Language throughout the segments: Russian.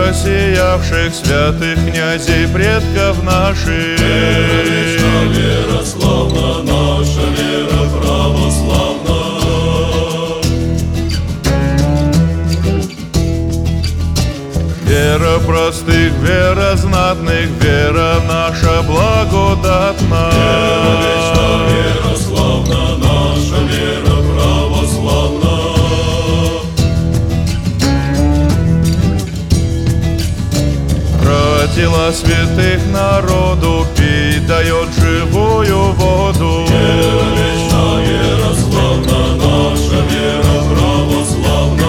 просиявших святых князей предков наших. Вера вечна, вера славна, наша вера православна. Вера простых, вера знатных, вера наша благодатна. Вера вечна, вера славна, наша вера православна. Про тела святых народу пить дает живую воду. Вера вечна, вера славна, наша вера православна.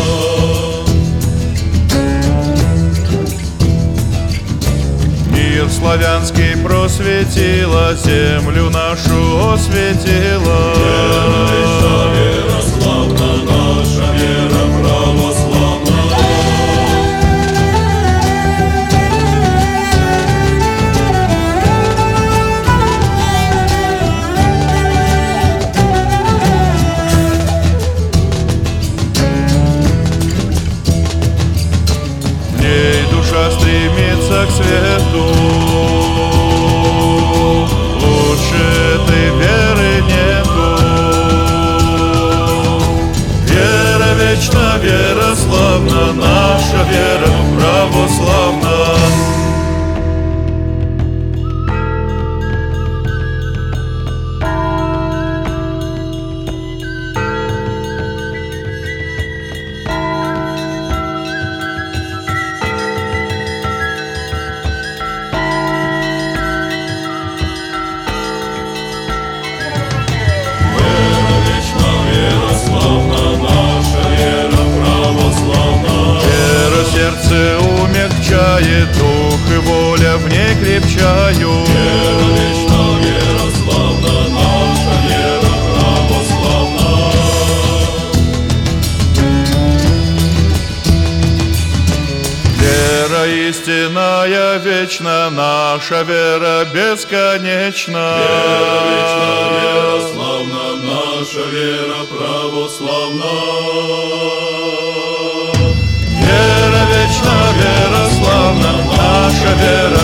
Мир славянский просветила, землю нашу осветила. Вера вечна, вера славна, наша вера православна. В ней душа стремится к свету, лучше этой веры нету. Вера вечна, вера славна, наша вера православна. Сердце умягчает, дух и воля в ней крепчают. Вера вечна, вера славна, наша вера православна. Вера истинная, вечна, наша вера бесконечна. Вера вечна, вера славна, наша вера православна. Вера вечна, вера славна, наша вера